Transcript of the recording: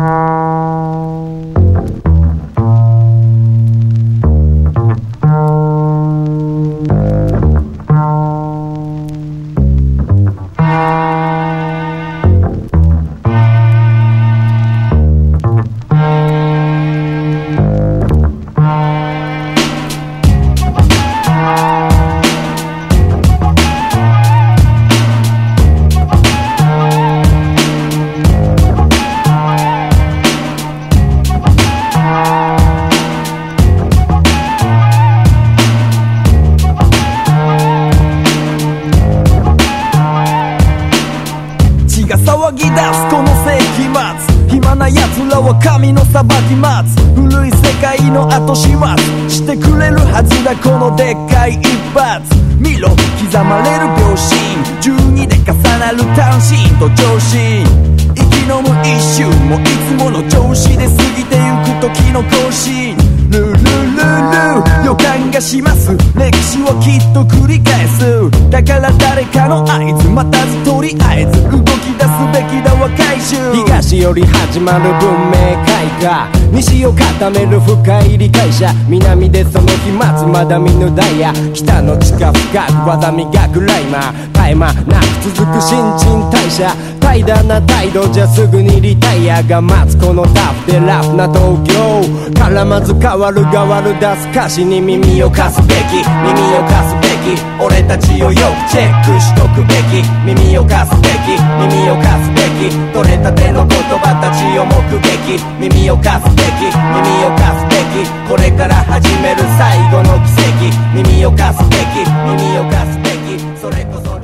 騒ぎ出すこの世紀末、暇な奴らは神の裁き待つ。古い世界の後始末してくれるはずだこのでっかい一発。見ろ刻まれる秒針、12で重なる単身と長身、息飲む一瞬もいつもの調子で過ぎてゆく時の更新。ルルルル予感がします、歴史はきっと繰り返す。だから誰かの合図待たずとりあえず動き出すべきだわ回収。 東より始まる文明開化、西を固める深い理解者、南でその飛沫まだ見ぬダイヤ、北の地下深く技磨くライマー、絶え間なく続く新陳代謝、怠惰な態度じゃすぐにリタイアが待つこのタフでラフな東京からまず変わる変わる出す歌詞に耳を貸すべき、耳を貸すべき、俺たちをよくチェックしとくべき、耳を貸すべき、耳を貸すべき、取れたての言葉たちを目撃、耳を貸すべき、耳を貸すべき、これから始める最後の奇跡、耳を貸すべき、耳を貸すべき、それこそ